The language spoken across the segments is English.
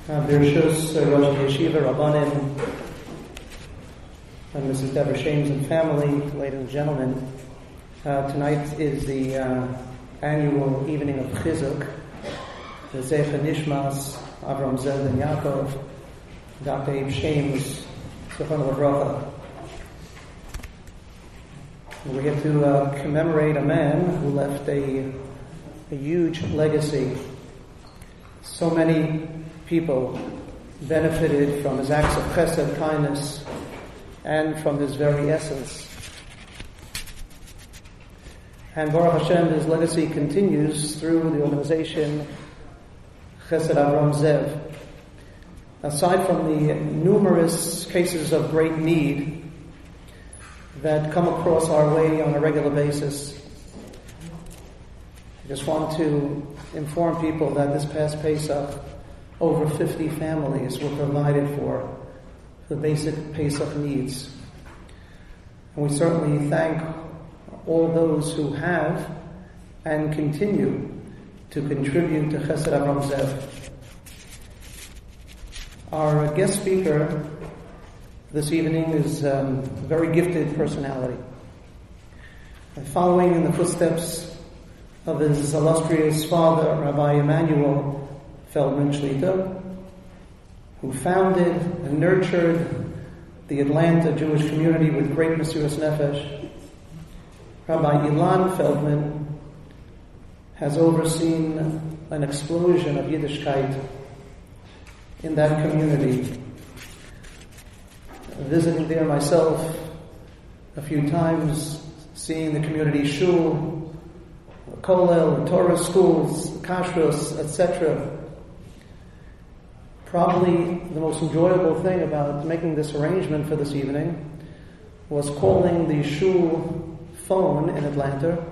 Birshus, Rosh Yeshiva, Rabbanim, and Mrs. Deborah Shames and family, ladies and gentlemen. Tonight is the annual evening of Chizuk, the Zecha Nishmas, Avram Zev and Yaakov, Dr. Abe Shames, Zichrono Livracha. We're here to commemorate a man who left a huge legacy. So many people benefited from his acts of chesed, kindness, and from his very essence. And Baruch Hashem, his legacy continues through the organization Chesed Avram Zev. Aside from the numerous cases of great need that come across our way on a regular basis, I just want to inform people that this past Pesach, over 50 families were provided for the basic Pesach needs. And we certainly thank all those who have and continue to contribute to Chesed Avram Zev. Our guest speaker this evening is a very gifted personality. And following in the footsteps of his illustrious father, Rabbi Emanuel Feldman Shlita, who founded and nurtured the Atlanta Jewish community with great Mesiras Nefesh, Rabbi Ilan Feldman has overseen an explosion of Yiddishkeit in that community. Visiting there myself a few times, seeing the community shul, kollel, Torah schools, kashrus, etc. Probably the most enjoyable thing about making this arrangement for this evening was calling the shul phone in Atlanta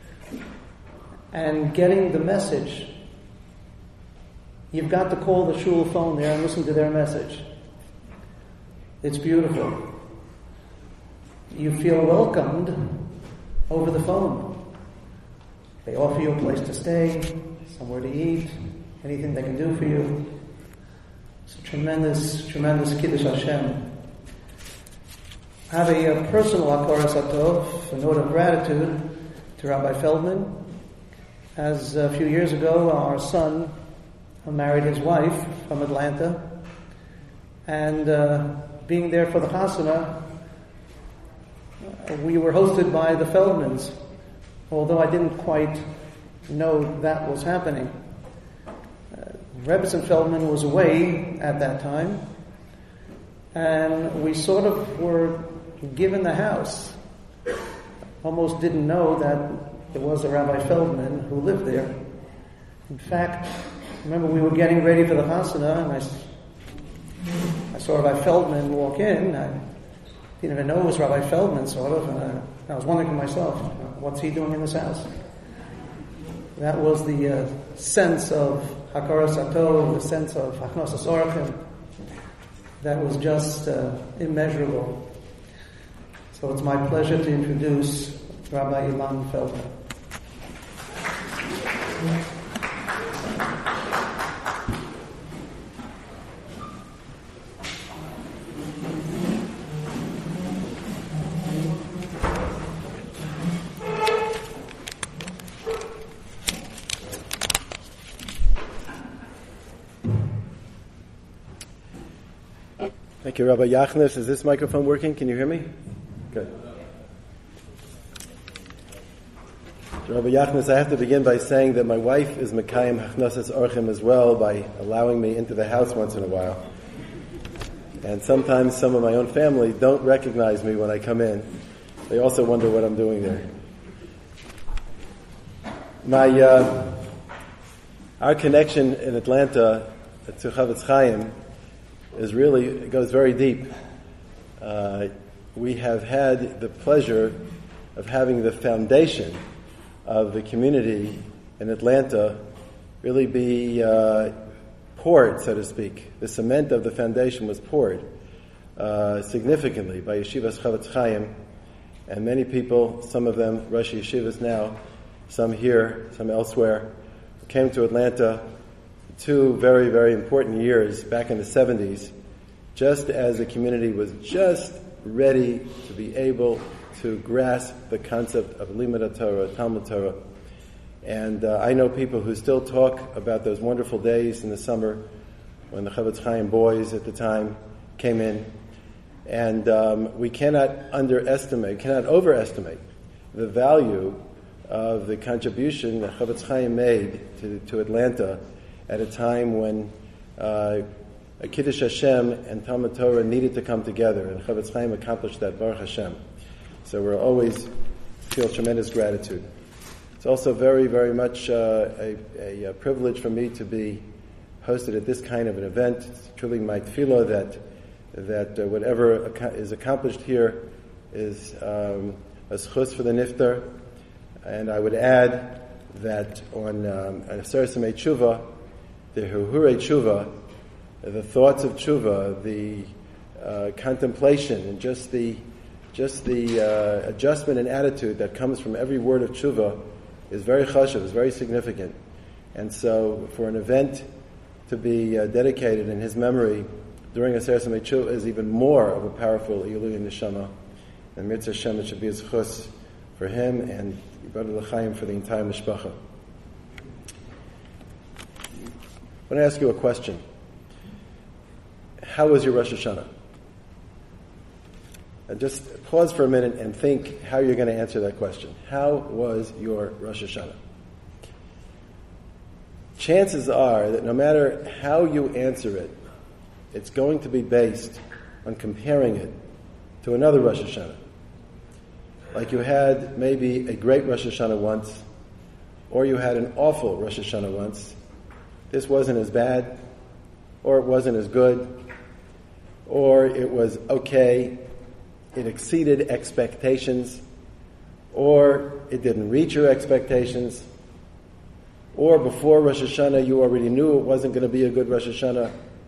and getting the message. You've got to call the shul phone there and listen to their message. It's beautiful. You feel welcomed over the phone. They offer you a place to stay, somewhere to eat, anything they can do for you. It's a tremendous, tremendous Kiddush Hashem. I have a personal Hakaras Hatov, a note of gratitude to Rabbi Feldman. As a few years ago, our son married his wife from Atlanta, and being there for the Chasana, we were hosted by the Feldmans, although I didn't quite know that was happening. Rebbetzin Feldman was away at that time, and we sort of were given the house. Almost didn't know that there was a Rabbi Feldman who lived there. In fact, I remember we were getting ready for the Chasana, and I saw Rabbi Feldman walk in. I didn't even know it was Rabbi Feldman, sort of, and I was wondering to myself, what's he doing in this house? That was the sense of Hakaras Hatov, the sense of Hachnosas Orachim, that was just immeasurable. So it's my pleasure to introduce Rabbi Ilan Feldman. Thank you, Rabbi Yachnes. Is this microphone working? Can you hear me? Good. So, Rabbi Yachnes, I have to begin by saying that my wife is Mekayim Hachnosas Orchim as well by allowing me into the house once in a while. And sometimes some of my own family don't recognize me when I come in. They also wonder what I'm doing there. Our connection in Atlanta to Chavetz Chaim goes very deep. We have had the pleasure of having the foundation of the community in Atlanta really be poured, so to speak. The cement of the foundation was poured significantly by Yeshivas Chavetz Chaim, and many people, some of them Rosh Yeshivas now, some here, some elsewhere, came to Atlanta 2 very, very important years back in the 70s, just as the community was just ready to be able to grasp the concept of Limud Torah, Talmud Torah. And I know people who still talk about those wonderful days in the summer when the Chavetz Chaim boys at the time came in. And we cannot overestimate the value of the contribution that Chavetz Chaim made to Atlanta at a time when Kiddush Hashem and Talmud Torah needed to come together, and Chavetz Chaim accomplished that, Baruch Hashem. So we'll always feel tremendous gratitude. It's also very, very much a privilege for me to be hosted at this kind of an event. It's truly my tefillah that whatever is accomplished here is a schus for the niftar. And I would add that on Aseret Semei Tshuva, the Huhurei Tshuva, the thoughts of Tshuva, the contemplation, and just the adjustment and attitude that comes from every word of Tshuva is very chashuv, is very significant. And so for an event to be dedicated in his memory during Aseret Semei Tshuva is even more of a powerful Ilui Neshama. And Mitzvah Hashem, it should be a schus for him and Yibad L'chaim for the entire mishpacha. I want to ask you a question. How was your Rosh Hashanah? And just pause for a minute and think how you're going to answer that question. How was your Rosh Hashanah? Chances are that no matter how you answer it, it's going to be based on comparing it to another Rosh Hashanah. Like you had maybe a great Rosh Hashanah once, or you had an awful Rosh Hashanah once. This wasn't as bad, or it wasn't as good, or it was okay, it exceeded expectations, or it didn't reach your expectations, or before Rosh Hashanah you already knew it wasn't going to be a good Rosh Hashanah.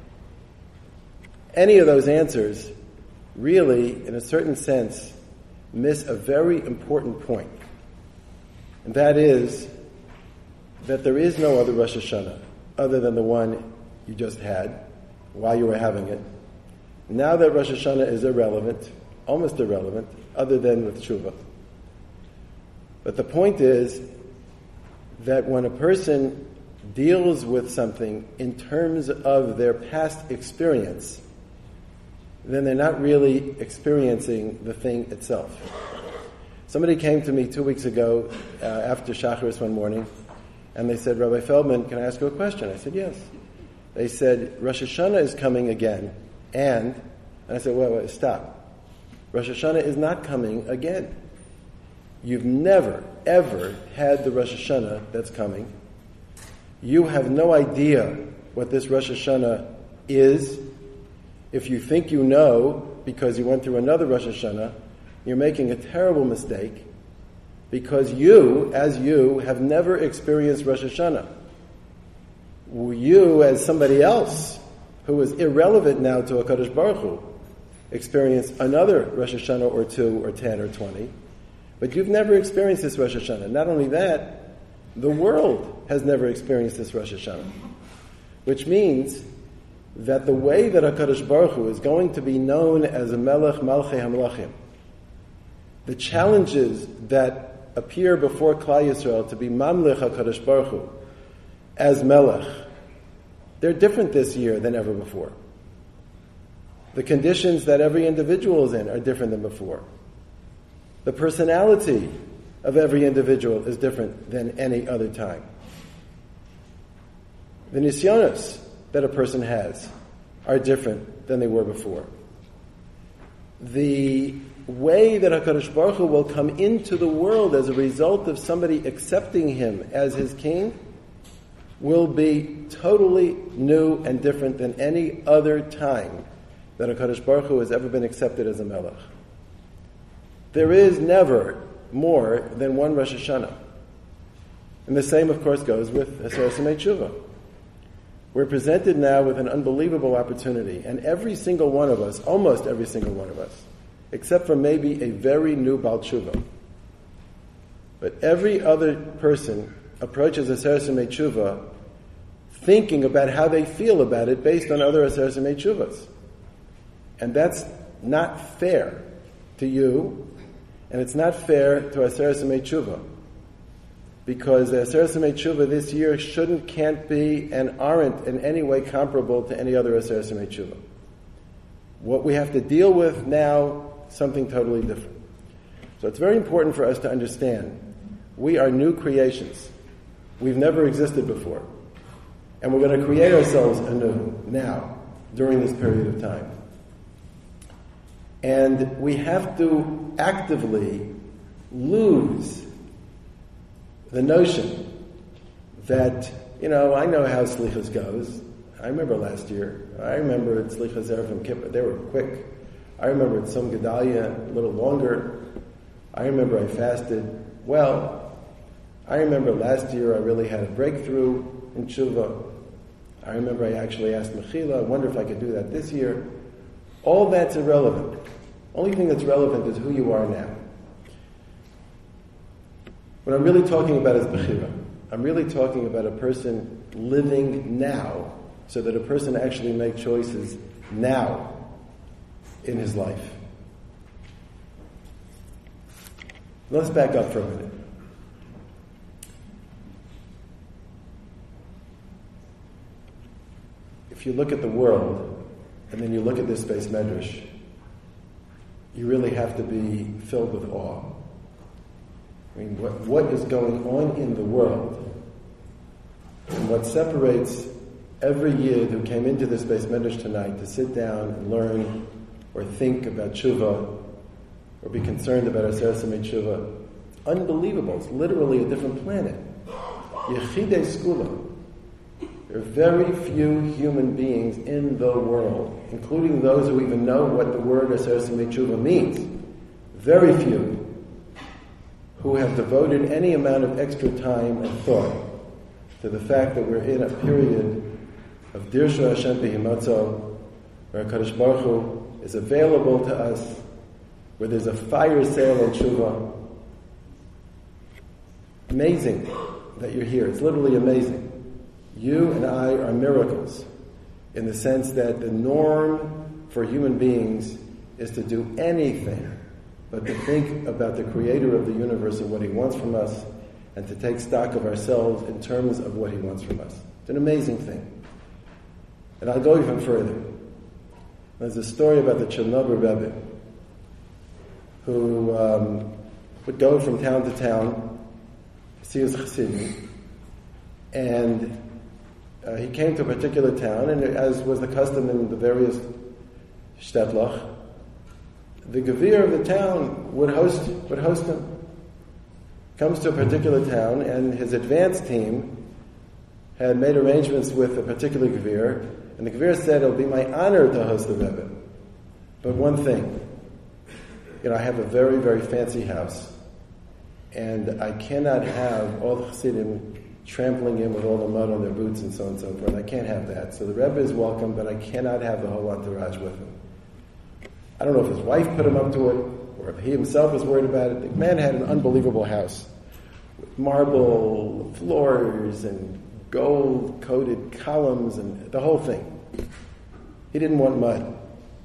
Any of those answers really, in a certain sense, miss a very important point. And that is that there is no other Rosh Hashanah other than the one you just had while you were having it. Now that Rosh Hashanah is irrelevant, almost irrelevant, other than with Tshuva. But the point is that when a person deals with something in terms of their past experience, then they're not really experiencing the thing itself. Somebody came to me 2 weeks ago after Shacharis one morning, and they said, Rabbi Feldman, can I ask you a question? I said, yes. They said, Rosh Hashanah is coming again, and I said, wait, stop. Rosh Hashanah is not coming again. You've never, ever had the Rosh Hashanah that's coming. You have no idea what this Rosh Hashanah is. If you think you know because you went through another Rosh Hashanah, you're making a terrible mistake because you, as you, have never experienced Rosh Hashanah. You, as somebody else who is irrelevant now to HaKadosh Baruch Hu, experienced another Rosh Hashanah or 2 or 10 or 20, but you've never experienced this Rosh Hashanah. Not only that, the world has never experienced this Rosh Hashanah, which means that the way that HaKadosh Baruch Hu is going to be known as a Melech Malchei HaMelachim, the challenges that appear before Klal Yisrael to be Mamlech HaKadosh Baruch Hu as Melech, they're different this year than ever before. The conditions that every individual is in are different than before. The personality of every individual is different than any other time. The nisyonos that a person has are different than they were before. The way that HaKadosh Baruch Hu will come into the world as a result of somebody accepting him as his king will be totally new and different than any other time that HaKadosh Baruch Hu has ever been accepted as a melech. There is never more than one Rosh Hashanah. And the same, of course, goes with Aseret Semei Tshuva. We're presented now with an unbelievable opportunity, and every single one of us, almost every single one of us, except for maybe a very new Baal Tshuva, but every other person approaches Aseret Semei Tshuva thinking about how they feel about it based on other Aseres Yemei Teshuvos. And that's not fair to you, and it's not fair to Aseres Yemei Teshuvah. Because the Aseres Yemei Teshuvah this year can't be, and aren't in any way comparable to any other Aseres Yemei Teshuvah. What we have to deal with now, something totally different. So it's very important for us to understand, we are new creations. We've never existed before. And we're going to create ourselves anew, now, during this period of time. And we have to actively lose the notion that, I know how Slichas goes. I remember last year. I remember at Slichas Erev Yom Kippur. They were quick. I remember at Tzom Gedalia a little longer. I remember I fasted well. I remember last year I really had a breakthrough in Tshuva. I remember I actually asked Mechila. I wonder if I could do that this year. All that's irrelevant. Only thing that's relevant is who you are now. What I'm really talking about is Bechira. I'm really talking about a person living now, so that a person actually makes choices now in his life. Let's back up for a minute. If you look at the world, and then you look at this Beis Medrash, you really have to be filled with awe. I mean, what is going on in the world, and what separates every Yid who came into this Beis Medrash tonight to sit down and learn or think about Tshuva or be concerned about Aseres Yemei Teshuvah. Unbelievable. It's literally a different planet. Yechidei Skula. There are very few human beings in the world, including those who even know what the word Aseres Yemei Teshuvah means. Very few who have devoted any amount of extra time and thought to the fact that we're in a period of Dirshu Hashem B'Himatzo, where HaKadosh Baruch Hu is available to us, where there's a fire sale on Tshuva. Amazing that you're here. It's literally amazing. You and I are miracles in the sense that the norm for human beings is to do anything but to think about the creator of the universe and what he wants from us, and to take stock of ourselves in terms of what he wants from us. It's an amazing thing. And I'll go even further. There's a story about the Chernobyl Rebbe who would go from town to town, see his Chassidim, and he came to a particular town, and as was the custom in the various shtetlach, the Gevir of the town would host him. Comes to a particular town, and his advance team had made arrangements with a particular Gevir, and the Gevir said, "It'll be my honor to host the Rebbe. But one thing, I have a very, very fancy house, and I cannot have all the Chassidim trampling in with all the mud on their boots and so on and so forth. I can't have that. So the Rebbe is welcome, but I cannot have the whole entourage with him." I don't know if his wife put him up to it, or if he himself was worried about it. The man had an unbelievable house with marble floors and gold-coated columns and the whole thing. He didn't want mud.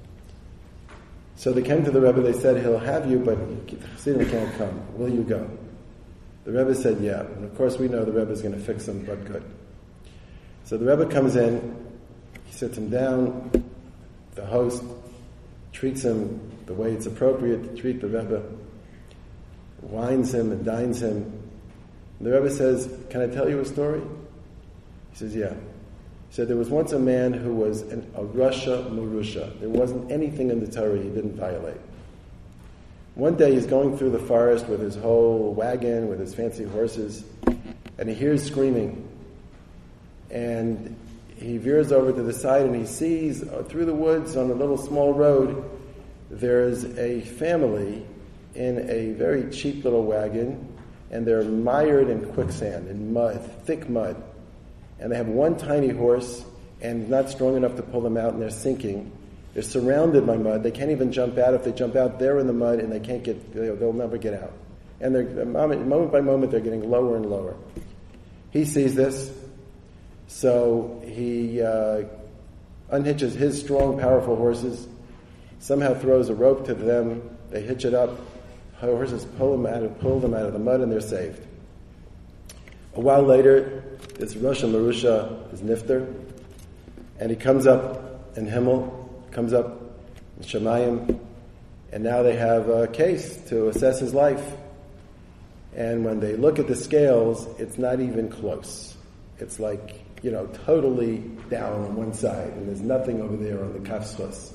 So they came to the Rebbe, they said, "He'll have you, but the Chassidim can't come. Will you go?" The Rebbe said, "Yeah." And of course we know the Rebbe is going to fix him, but good. So the Rebbe comes in, he sits him down, the host treats him the way it's appropriate to treat the Rebbe, wines him and dines him. And the Rebbe says, "Can I tell you a story?" He says, "Yeah." He said, "There was once a man who was a Rasha Murusha. There wasn't anything in the Torah he didn't violate. One day he's going through the forest with his whole wagon, with his fancy horses, and he hears screaming. And he veers over to the side and he sees through the woods on a little small road, there's a family in a very cheap little wagon, and they're mired in quicksand, in mud, thick mud. And they have one tiny horse, and not strong enough to pull them out, and they're sinking. They're surrounded by mud. They can't even jump out. If they jump out, they're in the mud, and they'll never get out. And moment by moment, they're getting lower and lower." He sees this. So he unhitches his strong, powerful horses, somehow throws a rope to them, they hitch it up, horses pull them out of the mud, and they're saved. A while later, this Rosh Marusha is Nifter, and he comes up in Himmel, comes up in Shemayim, and now they have a case to assess his life. And when they look at the scales, it's not even close. It's like, totally down on one side, and there's nothing over there on the Kaf Schus.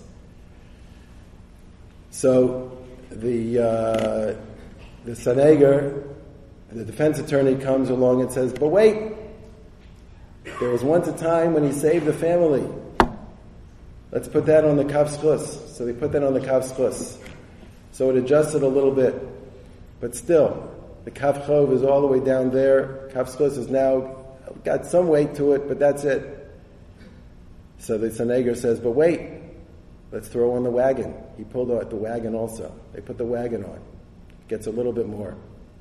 So the Saneger, the defense attorney, comes along and says, but wait, there was once a time when he saved the family. Let's put that on the Kaf Schus. So they put that on the Kaf Schus. So it adjusted a little bit, but still, the Kaf Chov is all the way down there. Kaf Schus is now got some weight to it, but that's it. So the Saneger says, but wait, let's throw on the wagon. He pulled out the wagon also. They put the wagon on. Gets a little bit more.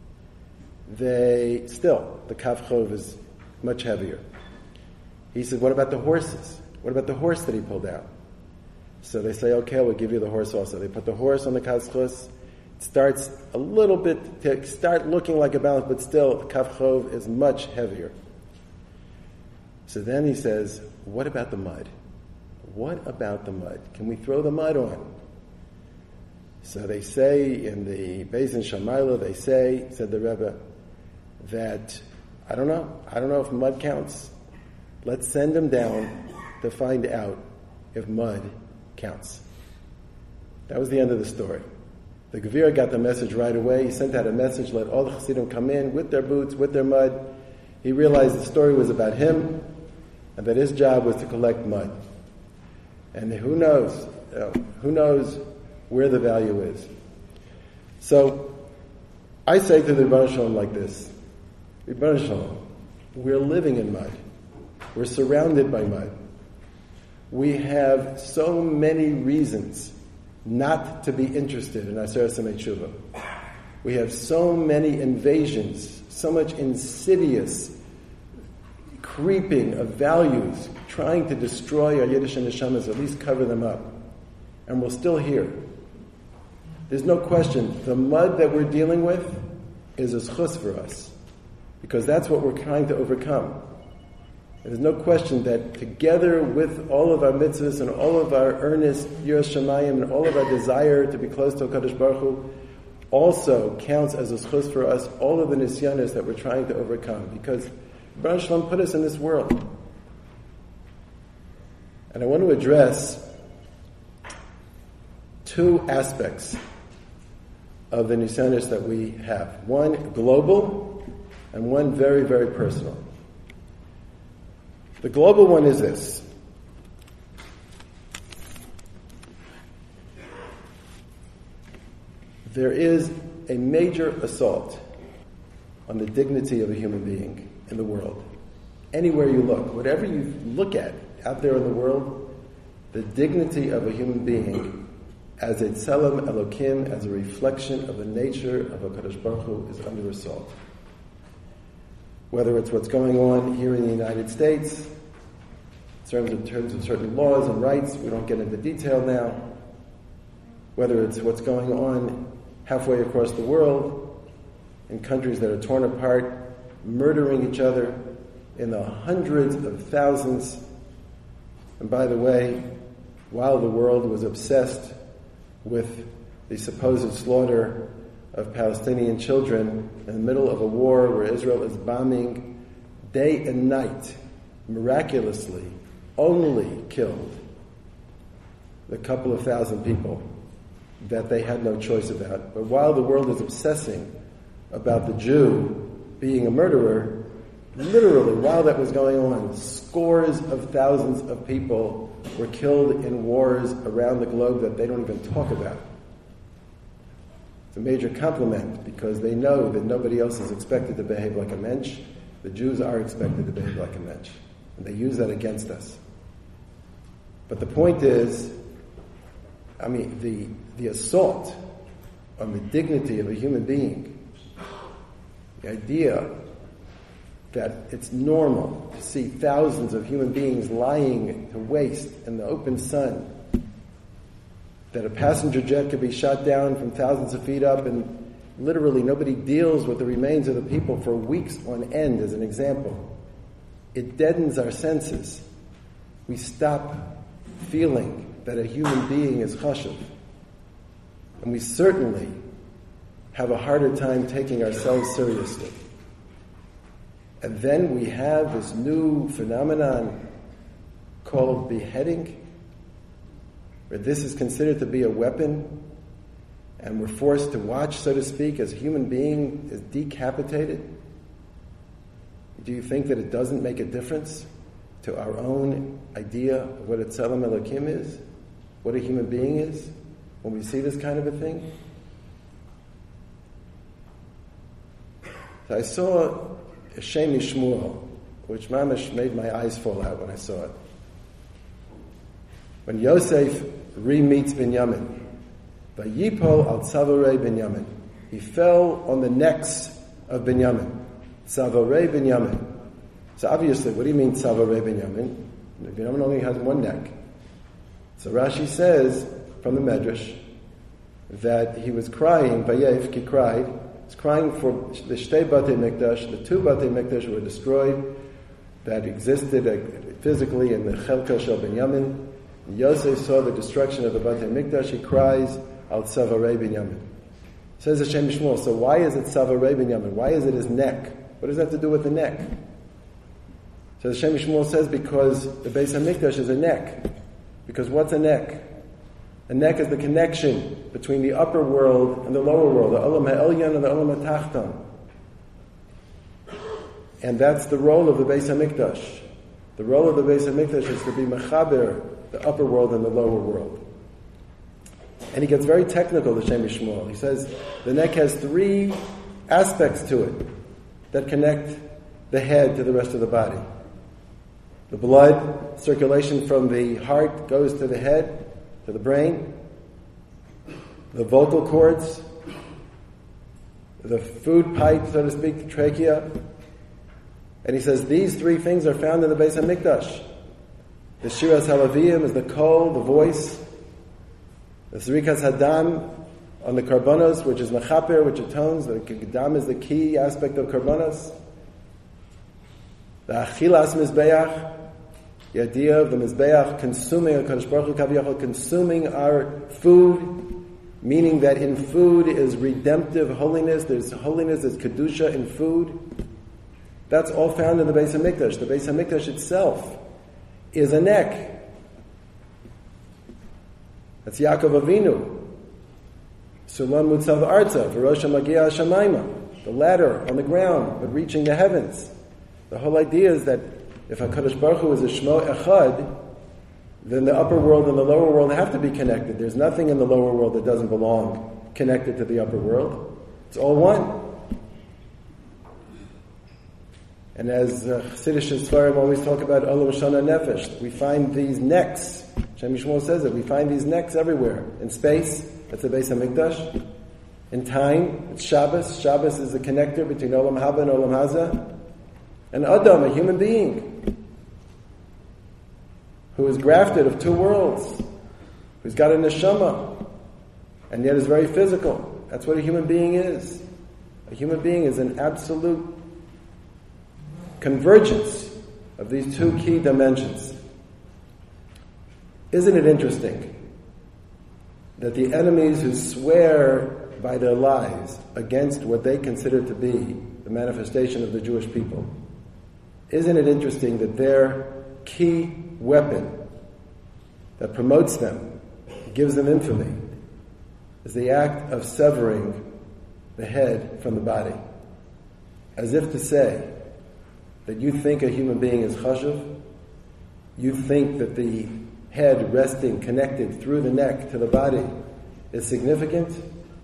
The Kaf Chov is much heavier. He said, what about the horses? What about the horse that he pulled out? So they say, okay, we'll give you the horse also. They put the horse on the Kaf Schus. It starts a little bit to start looking like a balance, but still, the Kaf Chov is much heavier. So then he says, what about the mud? What about the mud? Can we throw the mud on? So they say in the Beis Din Shamayla, said the Rebbe, that I don't know if mud counts. Let's send him down to find out if mud counts. That was the end of the story. The Gevir got the message right away. He sent out a message, let all the Chassidim come in with their boots, with their mud. He realized the story was about him, and that his job was to collect mud. And who knows where the value is. So, I say to the Rebbeinu Shalom like this, Rebbeinu Shalom, we're living in mud. We're surrounded by mud. We have so many reasons not to be interested in Aseret Semei Tshuva. We have so many invasions, so much insidious creeping of values, trying to destroy our Yiddish and Neshamas, at least cover them up. And we're still here. There's no question, the mud that we're dealing with is a schus for us, because that's what we're trying to overcome. There's no question that together with all of our mitzvahs and all of our earnest Yiras Shamayim and all of our desire to be close to HaKadosh Baruch Hu also counts as a schus for us, all of the nisyanos that we're trying to overcome, because Rebbeinu Shalom put us in this world. And I want to address two aspects of the nisyanos that we have. One global and one very, very personal. The global one is this. There is a major assault on the dignity of a human being in the world. Anywhere you look, whatever you look at out there in the world, the dignity of a human being as a tzelem Elokim, as a reflection of the nature of HaKadosh Baruch Hu, is under assault. Whether it's what's going on here in the United States, in terms of certain laws and rights, we don't get into detail now. Whether it's what's going on halfway across the world, in countries that are torn apart, murdering each other in the hundreds of thousands. And by the way, while the world was obsessed with the supposed slaughter of Palestinian children in the middle of a war where Israel is bombing day and night, miraculously only killed the couple of thousand people that they had no choice about. But while the world is obsessing about the Jew being a murderer, literally while that was going on, scores of thousands of people were killed in wars around the globe that they don't even talk about. It's a major compliment because they know that nobody else is expected to behave like a mensch. The Jews are expected to behave like a mensch. And they use that against us. But the point is, the assault on the dignity of a human being, the idea that it's normal to see thousands of human beings lying to waste in the open sun, that a passenger jet could be shot down from thousands of feet up and literally nobody deals with the remains of the people for weeks on end, as an example. It deadens our senses. We stop feeling that a human being is chashuv. And we certainly have a harder time taking ourselves seriously. And then we have this new phenomenon called beheading, where this is considered to be a weapon, and we're forced to watch, so to speak, as a human being is decapitated. Do you think that it doesn't make a difference to our own idea of what a Tzelem Elokim is, what a human being is, when we see this kind of a thing? So I saw a Shem Shmuel, which mamash made my eyes fall out when I saw it. When Yosef re-meets Binyamin, Vayipol al Tzavorei Binyamin, he fell on the necks of Binyamin. Tzavorei Binyamin. So obviously, what do you mean Tzavorei Binyamin? Binyamin only has one neck. So Rashi says from the Medrash that he was crying, Vayef, he cried. He's crying for the Shtei Batei Mikdash, the two Batei Mikdash were destroyed, that existed physically in the Chelka Shel Binyamin. Yosef saw the destruction of the Batei Mikdash. He cries, Al Tzavorei Binyamin. Says Hashem Shmuel, so why is it Tzavorei Binyamin? Why is it his neck? What does that have to do with the neck? So Hashem Shmuel says because the Beis HaMikdash is a neck. Because what's a neck? A neck is the connection between the upper world and the lower world, the Olam HaElyon and the Olam HaTachton. And that's the role of the Beis HaMikdash. The role of the Beis HaMikdash is to be mechaber, the upper world and the lower world. And he gets very technical, the Shem Shmuel. He says the neck has three aspects to it that connect the head to the rest of the body. The blood circulation from the heart goes to the head, to the brain. The vocal cords, the food pipe, so to speak, the trachea. And he says these three things are found in the Beis HaMikdash. The Shiras Halaviyim is the kol, the voice. The Zrikas Hadam on the Karbonos, which is Mechaper, which atones. The Hadam is the key aspect of Karbonos. The Achilas Mizbeach, the idea of the Mizbeach consuming, HaKadosh Baruch Hu Kaviyachol consuming our food, meaning that in food is redemptive holiness, there's Kedusha in food. That's all found in the Beis HaMikdash. The Beis HaMikdash itself is a neck. That's Yaakov Avinu. Sulam Mutzav Arza, V'Rosh Magia Shamayma, the ladder on the ground, but reaching the heavens. The whole idea is that if HaKadosh Baruch Hu is a Shmo Echad, then the upper world and the lower world have to be connected. There's nothing in the lower world that doesn't belong connected to the upper world. It's all one. And as Chassidish Svarim always talk about Olam Shana Nefesh, we find these necks. Shem Shmuel says it. We find these necks everywhere. In space, that's the Beis HaMikdash. In time, it's Shabbos. Shabbos is the connector between Olam Haba and Olam Haza. And Adam, a human being, who is grafted of two worlds, who's got a neshama, and yet is very physical. That's what a human being is. A human being is an absolute convergence of these two key dimensions. Isn't it interesting that the enemies who swear by their lives against what they consider to be the manifestation of the Jewish people, isn't it interesting that their key weapon that promotes them, gives them infamy, is the act of severing the head from the body? As if to say that you think a human being is chashuv, you think that the head resting, connected through the neck to the body is significant?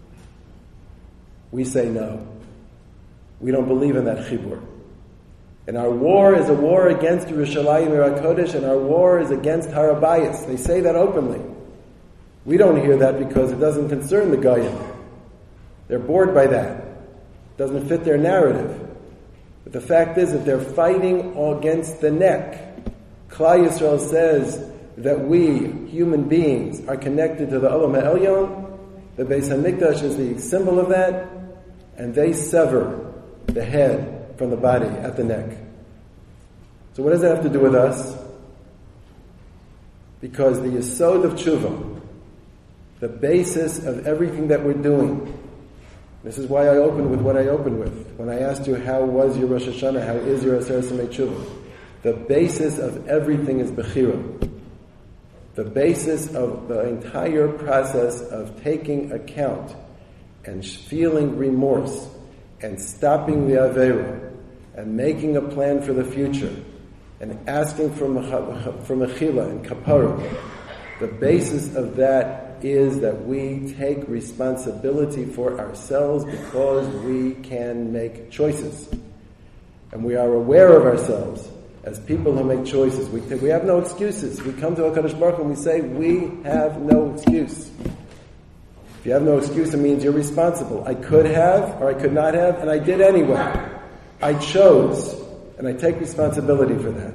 We say no. We don't believe in that chibur. And our war is a war against Yerushalayim HaKodesh, and our war is against Har HaBayis. They say that openly. We don't hear that because it doesn't concern the Goyim. They're bored by that. It doesn't fit their narrative. But the fact is that they're fighting against the neck. Klal Yisrael says that we, human beings, are connected to the Olam HaElyon. The Beis HaMikdash is the symbol of that. And they sever the head from the body at the neck. So what does that have to do with us? Because the Yesod of Tshuva, the basis of everything that we're doing, this is why I opened with what I opened with. When I asked you, how was your Rosh Hashanah, how is your Aseret Simei Tshuva? The basis of everything is Bechira. The basis of the entire process of taking account and feeling remorse and stopping the Aveira and making a plan for the future and asking for Mechila and Kapara. The basis of that is that we take responsibility for ourselves because we can make choices. And we are aware of ourselves as people who make choices. We have no excuses. We come to HaKadosh Baruch Hu and we say, we have no excuse. If you have no excuse, it means you're responsible. I could have, or I could not have, and I did anyway. I chose, and I take responsibility for that.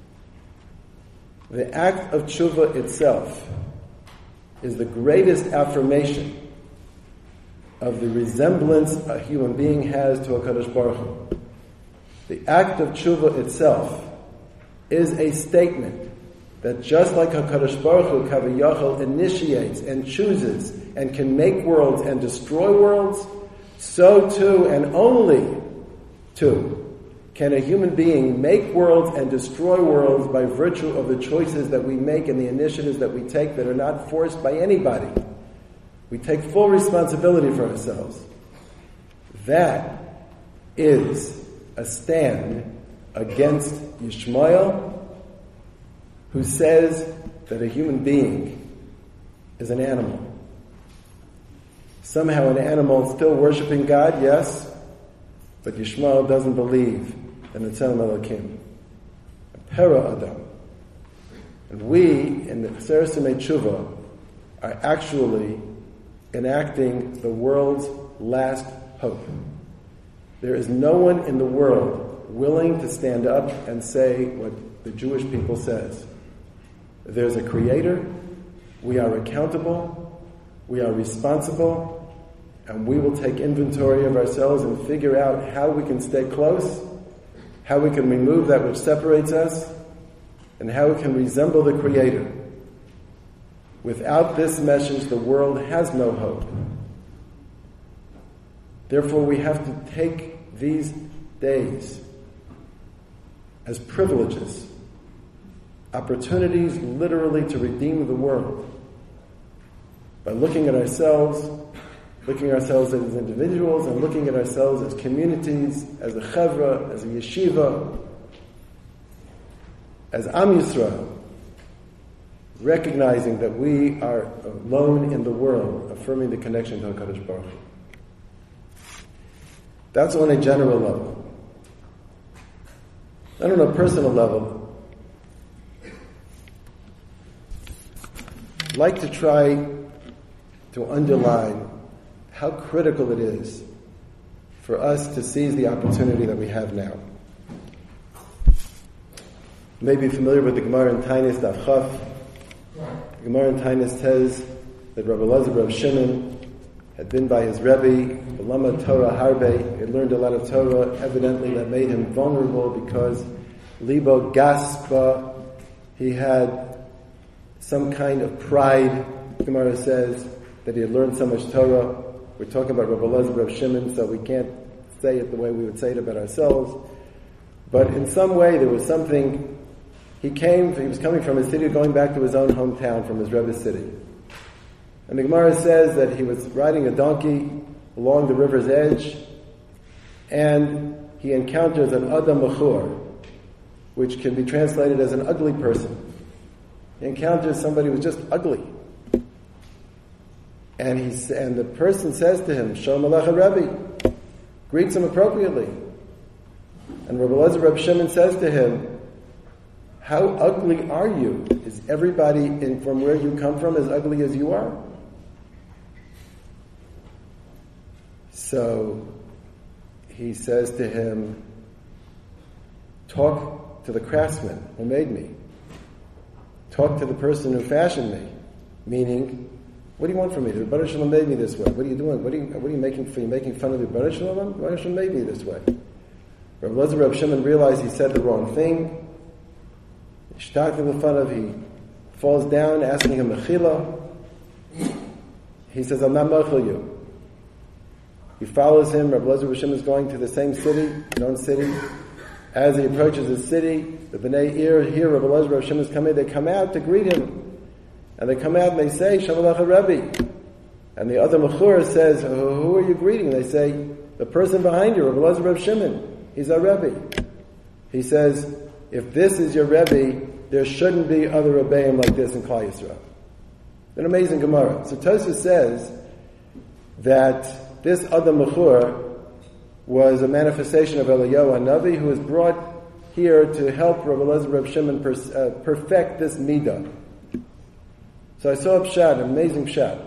The act of tshuva itself is the greatest affirmation of the resemblance a human being has to HaKadosh Baruch Hu. The act of tshuva itself is a statement that just like HaKadosh Baruch Hu, Kaviyachol, initiates and chooses and can make worlds and destroy worlds, so too and only too can a human being make worlds and destroy worlds by virtue of the choices that we make and the initiatives that we take that are not forced by anybody. We take full responsibility for ourselves. That is a stand against Yishmael, who says that a human being is an animal. Somehow an animal still worshiping God, yes, but Yishmael doesn't believe in the Tzelem Elokim. Para Adam. And we, in the Aseret Simei Tshuva, are actually enacting the world's last hope. There is no one in the world willing to stand up and say what the Jewish people says. There's a creator, we are accountable, we are responsible, and we will take inventory of ourselves and figure out how we can stay close, how we can remove that which separates us, and how we can resemble the creator. Without this message, the world has no hope. Therefore, we have to take these days as privileges, opportunities literally to redeem the world by looking at ourselves as individuals and looking at ourselves as communities, as a chevra, as a yeshiva, as Am Yisrael, recognizing that we are alone in the world, affirming the connection to HaKadosh Baruch Hu. That's on a general level. And on a personal level, I'd like to try to underline how critical it is for us to seize the opportunity that we have now. You may be familiar with the Gemara in Tainis Daf Chaf. The Gemara in Tainis says that Rabbi Elazar Reb Shimon had been by his Rebbe, Lama Torah Harbe. He had learned a lot of Torah. Evidently, that made him vulnerable because Libo Gaspa, he had some kind of pride. The Gemara says that he had learned so much Torah. We're talking about Rabbi Elazar Reb Shimon, so we can't say it the way we would say it about ourselves. But in some way, there was something. He was coming from his city, going back to his own hometown from his Rebbe's city. And the Gemara says that he was riding a donkey along the river's edge, and he encounters an Adam Mechur, which can be translated as an ugly person. He encounters somebody who's just ugly. And the person says to him, Shalom Aleichem Rebbe, greets him appropriately. And Rabbi Elazar Reb Shimon says to him, how ugly are you? Is everybody from where you come from as ugly as you are? So he says to him, Talk to the craftsman who made me. Talk to the person who fashioned me. Meaning, what do you want from me? The Rebbeinu Shalom made me this way. What are you doing? What are you making for? You making fun of the Rebbeinu Shalom? The Rebbeinu Shalom made me this way. Rabbi Elazar Reb Shimon realized he said the wrong thing. He falls down asking him mechila. He says, I'm not mechil you. He follows him. Rabbi Elazar Reb Shimon is going to the same city, known city. As he approaches the city, the Bnei Ir hear Rabbi Elazar Reb Shimon is coming. They come out to greet him. And they come out and they say, Shalom Aleichem Rebbe. And the other Mechura says, who are you greeting? They say, the person behind you, Rabbi Elazar Reb Shimon. He's our Rebbe. He says, if this is your Rebbe, there shouldn't be other Rebbeim like this in Klal Yisrael. An amazing Gemara. So Tosfos says that this other Mechura was a manifestation of Eliyahu HaNavi, who was brought here to help Rabbi Elazar Reb Shimon perfect this midah. So I saw a pshat, an amazing pshat.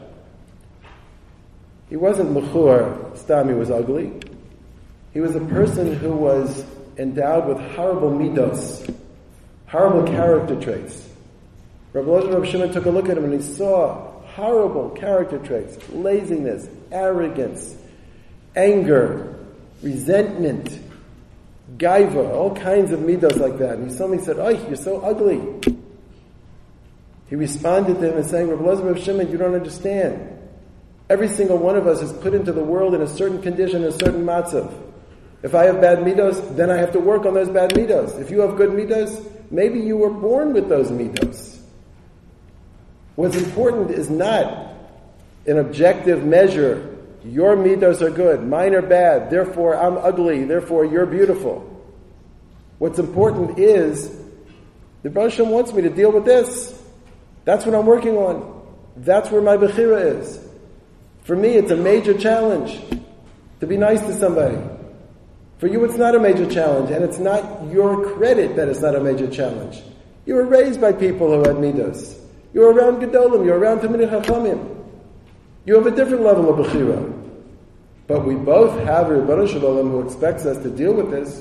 He wasn't mechur, stam, he was ugly. He was a person who was endowed with horrible midos, horrible character traits. Rabbi Elazar Reb Shimon took a look at him and he saw horrible character traits, laziness, arrogance, anger, resentment, gaiva, all kinds of midos like that. And he saw me and said, "Oh, you're so ugly." He responded to him and saying, Rabbi Elazar Reb Shimon, you don't understand. Every single one of us is put into the world in a certain condition, a certain matzav. If I have bad midos, then I have to work on those bad midos. If you have good midos, maybe you were born with those midos. What's important is not an objective measure. Your midos are good, mine are bad, therefore I'm ugly, therefore you're beautiful. What's important is, the Baruch Shem wants me to deal with this. That's what I'm working on. That's where my bechira is. For me, it's a major challenge to be nice to somebody. For you, it's not a major challenge, and it's not your credit that it's not a major challenge. You were raised by people who had midos. You were around Gedolim, you're around Talmidei Chachamim. You have a different level of bechira. But we both have a Rebbeinu Shalom who expects us to deal with this.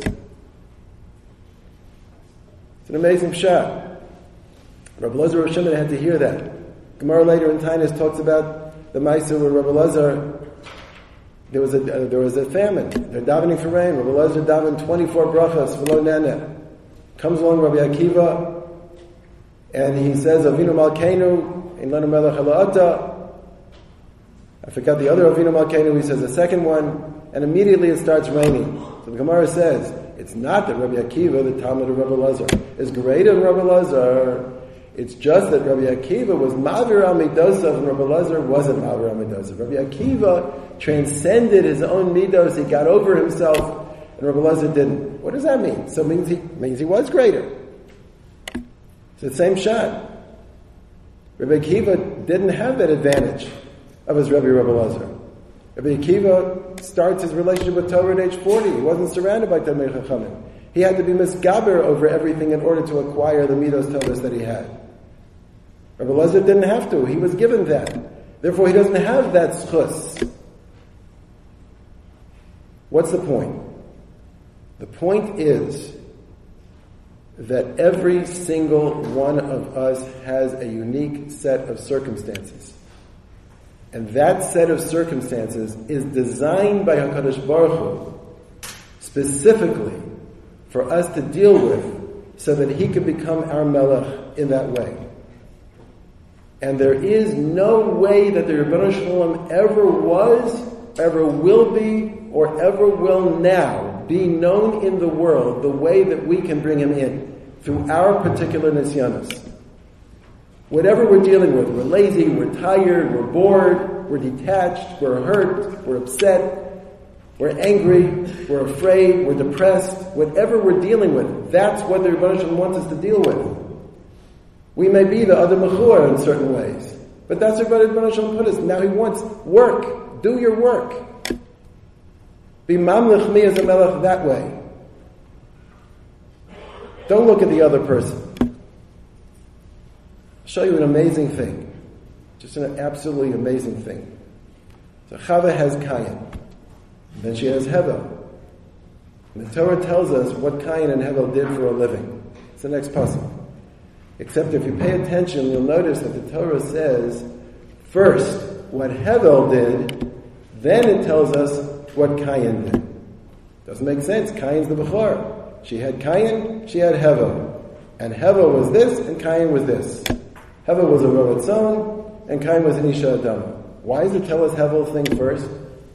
It's an amazing pshat. Rabbi Elazar Reb Shimon had to hear that. Gemara later in Tainis talks about the Maisa where Rabbi Elazar, there was a famine. They're davening for rain. Rabbi Elazar davened 24 brachas v'lo nana. Comes along Rabbi Akiva, and he says, Avinu Malkeinu, in lanu melech ela'ata. I forgot the other Avinu Malkeinu. He says the second one, and immediately it starts raining. So the Gemara says, it's not that Rabbi Akiva, the Talmud of Rabbi Elazar, is greater than Rabbi Elazar. It's just that Rabbi Akiva was Ma'avir al-Midosav and Rabbi Elazar wasn't Ma'avir al-Midosav. Rabbi Akiva transcended his own midos, he got over himself, and Rabbi Elazar didn't. What does that mean? So it means he was greater. It's the same shot. Rabbi Akiva didn't have that advantage of his Rabbi Elazar. Rabbi Akiva starts his relationship with Torah at age 40. He wasn't surrounded by Talmidei Chachamim. He had to be misgaber over everything in order to acquire the midos tovos that he had. Rabbi Elazar didn't have to. He was given that. Therefore, he doesn't have that schus. What's the point? The point is that every single one of us has a unique set of circumstances. And that set of circumstances is designed by HaKadosh Baruch Hu specifically for us to deal with so that he could become our melech in that way. And there is no way that the Rebbeinu Shalom ever was, ever will be, or ever will now be known in the world the way that we can bring him in, through our particular nisyanos. Whatever we're dealing with, we're lazy, we're tired, we're bored, we're detached, we're hurt, we're upset, we're angry, we're afraid, we're depressed, whatever we're dealing with, that's what the Rebbeinu Shalom wants us to deal with. We may be the other mechur in certain ways, but that's where the Rebbeinu Shalom put us. Now he wants work. Do your work. Be mamlech mi as a melech that way. Don't look at the other person. I'll show you an amazing thing. Just an absolutely amazing thing. So Chava has Kayin. Then she has Heva. And the Torah tells us what Cain and Hevel did for a living. It's the next pasuk. Except if you pay attention, you'll notice that the Torah says, first, what Hevel did, then it tells us what Cain did. Doesn't make sense. Cain's the Bechor. She had Cain, she had Hevel. And Hevel was this, and Cain was this. Hevel was a Roetzon, and Cain was an Isha Adama. Why does it tell us Hevel's thing first?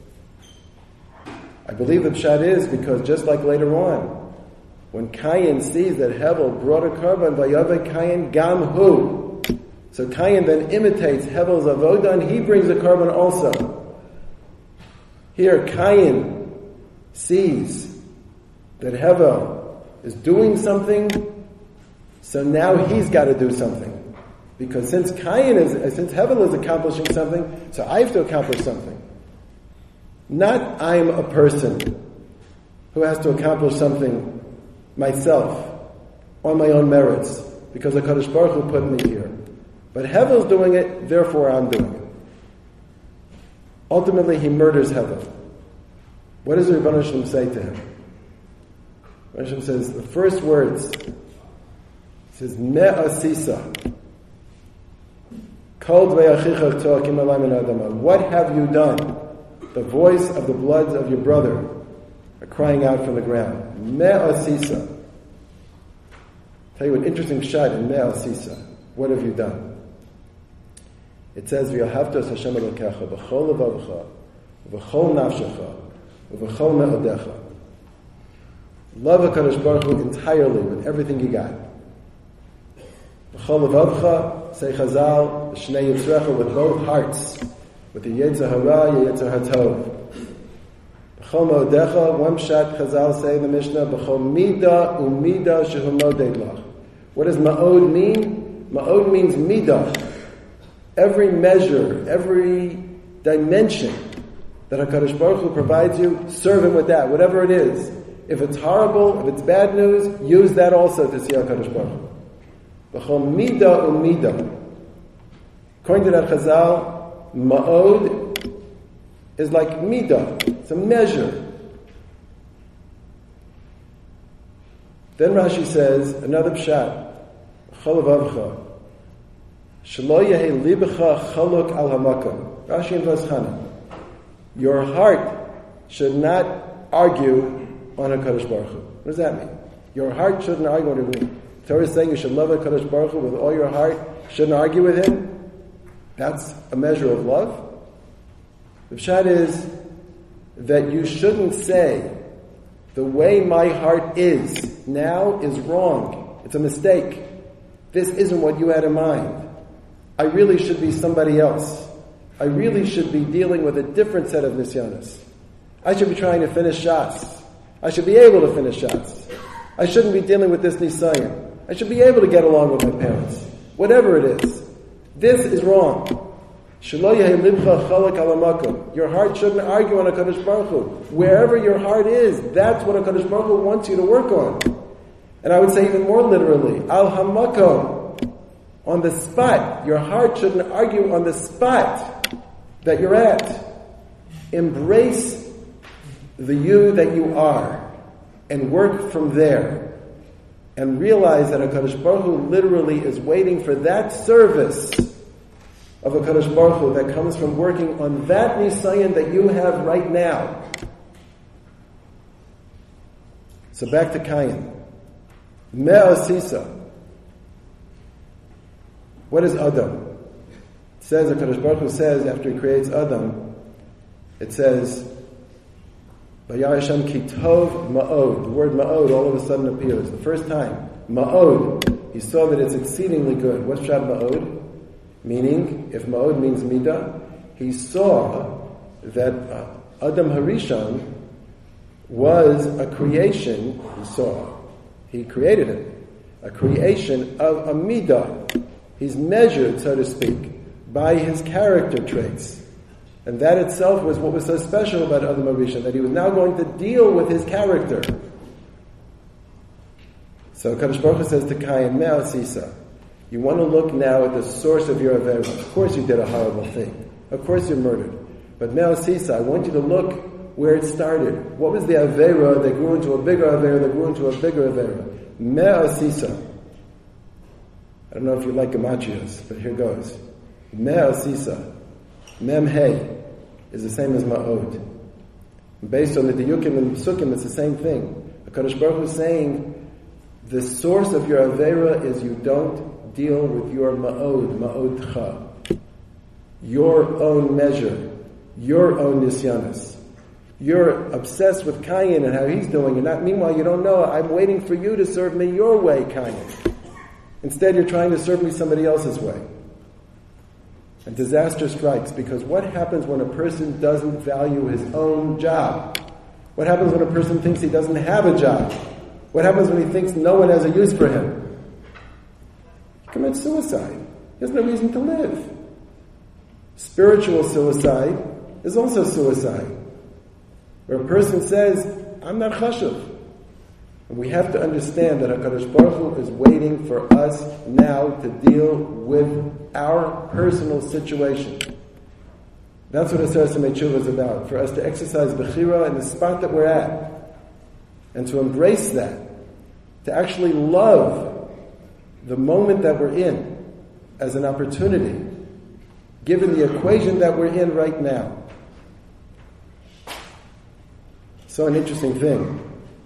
I believe the pshat is because just like later on, when Cain sees that Hevel brought a korban, Vayave Cain gam hu. So Cain then imitates Hevel's avodah, and he brings a korban also. Here, Cain sees that Hevel is doing something, so now he's got to do something. Because since Hevel is accomplishing something, so I have to accomplish something. Not I'm a person who has to accomplish something myself on my own merits because the HaKadosh Baruch Hu put me here. But Hevel's doing it, therefore I'm doing it. Ultimately, he murders Hevel. What does the Rebbeinu Shalom say to him? Rebbeinu Shalom says, the first words, he says, Me'asisa. What have you done? The voice of the bloods of your brother are crying out from the ground. Me'asisa. Tell you an interesting shot in Me'asisa. What have you done? It says, V'yahavtas Hashem Elokecha v'chol levavecha v'chol nafshecha v'chol me'odecha. Love HaKadosh Baruch Hu entirely with everything you got. V'chol levavecha, say Chazal, Shnei Yitzrecha, with both hearts. With the Yetzer Hara, Yetzer HaTov. B'chol Mo'odecha, one shot Chazal say in the Mishnah, B'chol Mida u'Mida shehu moded lach. What does Ma'od mean? Ma'od means Midah. Every measure, every dimension that HaKadosh Baruch Hu provides you, serve Him with that, whatever it is. If it's horrible, if it's bad news, use that also to see HaKadosh Baruch Hu. B'chol Mida u'Mida. According to that Chazal, Ma'od is like midah. It's a measure. Then Rashi says, another pshat, Cholavavcha, Shelo yehe libecha chaluk al hamakom. Rashi and Vaschana. Your heart should not argue on HaKadosh Baruch Hu. What does that mean? Your heart shouldn't argue on HaKadosh Baruch Hu. The Torah is saying you should love HaKadosh Baruch Hu with all your heart, shouldn't argue with Him. That's a measure of love. The pshat is that you shouldn't say, the way my heart is now is wrong. It's a mistake. This isn't what you had in mind. I really should be somebody else. I really should be dealing with a different set of nisyonos. I should be trying to finish shots. I should be able to finish shots. I shouldn't be dealing with this nisayon. I should be able to get along with my parents. Whatever it is. This is wrong. Your heart shouldn't argue on HaKadosh Baruch Hu. Wherever your heart is, that's what HaKadosh Baruch Hu wants you to work on. And I would say even more literally, Al Hamakom, on the spot. Your heart shouldn't argue on the spot that you're at. Embrace the you that you are and work from there. And realize that HaKadosh Baruch Hu literally is waiting for that service of HaKadosh Baruch Hu that comes from working on that nisayon that you have right now. So back to Cain. Me'asisa. What is Adam? It says, HaKadosh Baruch Hu says, after He creates Adam, it says, Vayar Hashem ki tov ma'od. The word ma'od all of a sudden appears. The first time. Ma'od. He saw that it's exceedingly good. What's Shad ma'od? Meaning, if ma'od means midah, he saw that Adam Harishon was a creation, he created it, a creation of a midah. He's measured, so to speak, by his character traits. And that itself was what was so special about Adam Harishon, that he was now going to deal with his character. So Kadosh Baruch Hu says to Cain, Me'asisa, you want to look now at the source of your avera. Of course you did a horrible thing. Of course you murdered. But Me'asisa, I want you to look where it started. What was the Avera that grew into a bigger Avera, that grew into a bigger Avera? Me'asisa. I don't know if you like gematrias, but here goes. Me'asisa. Mem-Hey is the same as Ma'od. Based on the Diyukim and Psukim, it's the same thing. HaKadosh Baruch Hu is saying, the source of your Avera is you don't deal with your Ma'odcha, your own measure, your own Nisyanis. You're obsessed with Cain and how he's doing, and meanwhile you don't know, I'm waiting for you to serve me your way, Cain. Instead, you're trying to serve me somebody else's way. And disaster strikes, because what happens when a person doesn't value his own job? What happens when a person thinks he doesn't have a job? What happens when he thinks no one has a use for him? He commits suicide. He has no reason to live. Spiritual suicide is also suicide, where a person says, I'm not chashuv. And we have to understand that HaKadosh Baruch Hu is waiting for us now to deal with our personal situation. That's what Aseret Yemei Tshuva is about, for us to exercise Bechira in the spot that we're at, and to embrace that, to actually love the moment that we're in as an opportunity, given the equation that we're in right now. So an interesting thing.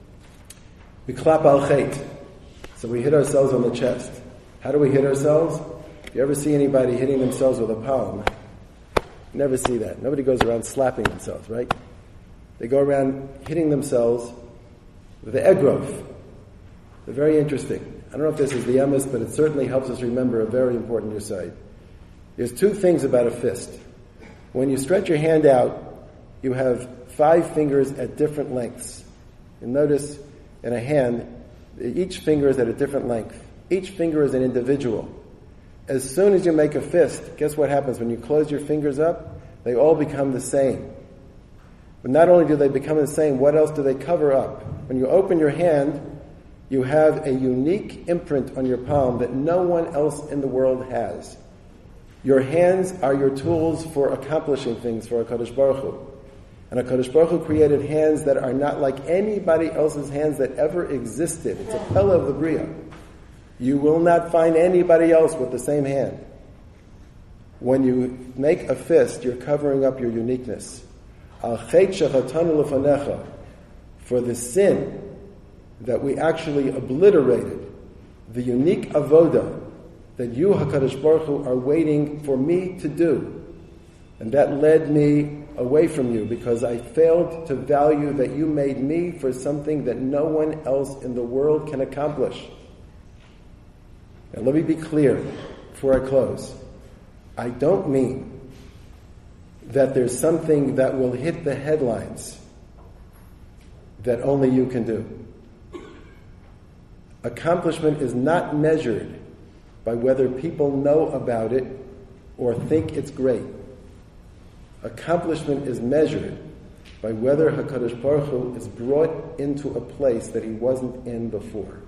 We clap al chait. So we hit ourselves on the chest. How do we hit ourselves? If you ever see anybody hitting themselves with a palm, you never see that. Nobody goes around slapping themselves, right? They go around hitting themselves with the egrov. They're very interesting. I don't know if this is the emes, but it certainly helps us remember a very important yesod. There's two things about a fist. When you stretch your hand out, you have 5 fingers at different lengths. And notice in a hand, each finger is at a different length. Each finger is an individual. As soon as you make a fist, guess what happens? When you close your fingers up, they all become the same. But not only do they become the same, what else do they cover up? When you open your hand, you have a unique imprint on your palm that no one else in the world has. Your hands are your tools for accomplishing things for HaKadosh Baruch Hu. And HaKadosh Baruch Hu created hands that are not like anybody else's hands that ever existed. It's a pella of the Bria. You will not find anybody else with the same hand. When you make a fist, you're covering up your uniqueness. Al chet shechatanu lefanecha, for the sin that we actually obliterated, the unique avoda that you, HaKadosh Baruch Hu, are waiting for me to do. And that led me away from you because I failed to value that you made me for something that no one else in the world can accomplish. Now let me be clear before I close. I don't mean that there's something that will hit the headlines that only you can do. Accomplishment is not measured by whether people know about it or think it's great. Accomplishment is measured by whether HaKadosh Baruch Hu is brought into a place that he wasn't in before.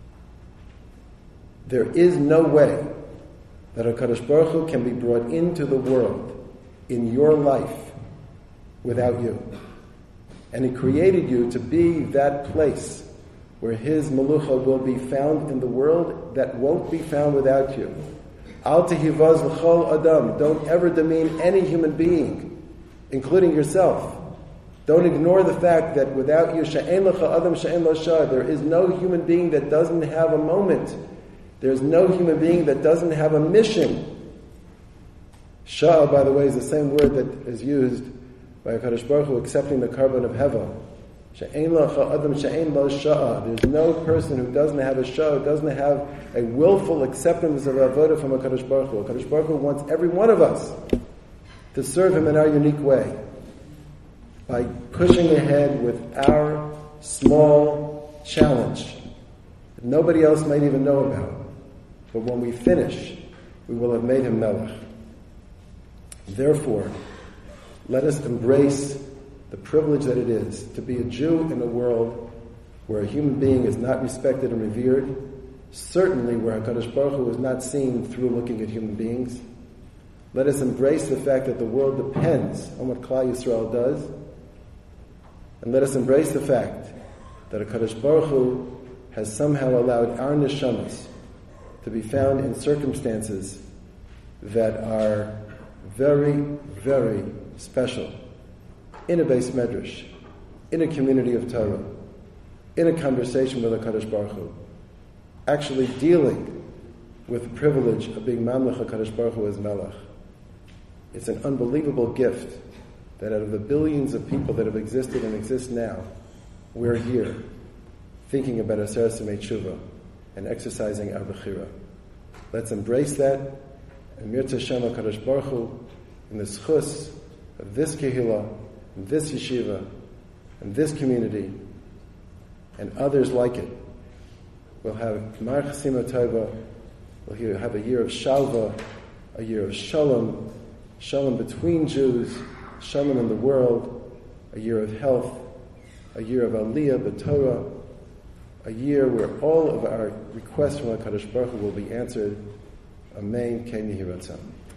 There is no way that HaKadosh Baruch Hu can be brought into the world in your life without you. And he created you to be that place where his melucha will be found in the world that won't be found without you. Al tehivaz l'chol adam. Don't ever demean any human being, including yourself. Don't ignore the fact that without you, she'en lecha adam she'en lo shah, there is no human being that doesn't have a moment. There's no human being that doesn't have a mission. Shah, by the way, is the same word that is used by HaKadosh Baruch Hu accepting the carbon of Heva. She'en lecha adam she'en lo shah. There's no person who doesn't have a shah, who doesn't have a willful acceptance of avodah from HaKadosh Baruch Hu. HaKadosh Baruch Hu wants every one of us to serve him in our unique way by pushing ahead with our small challenge that nobody else might even know about. But when we finish, we will have made him melech. Therefore, let us embrace the privilege that it is to be a Jew in a world where a human being is not respected and revered, certainly where HaKadosh Baruch Hu is not seen through looking at human beings. Let us embrace the fact that the world depends on what Klal Yisrael does, And let us embrace the fact that HaKadosh Baruch Hu has somehow allowed our neshamas to be found in circumstances that are very, very special. In a Beis Medrash, in a community of Torah, in a conversation with HaKadosh Baruch Hu, actually dealing with the privilege of being Mamlech HaKadosh Baruch Hu as Melech. It's an unbelievable gift that out of the billions of people that have existed and exist now, we're here thinking about Aseret Simei Tshuva and exercising our Bechira. Let's embrace that, and Mirza Hashem HaKadosh Baruch Hu, in the schus of this kehillah, and this yeshiva, and this community, and others like it, we'll have Mar Chasima Tova, we'll have a year of Shalva, a year of Shalom, Shalom between Jews, Shalom in the world, a year of health, a year of Aliyah B'Torah, a year where all of our requests from HaKadosh Baruch Hu will be answered. Amen. Ken Yehi Ratzon.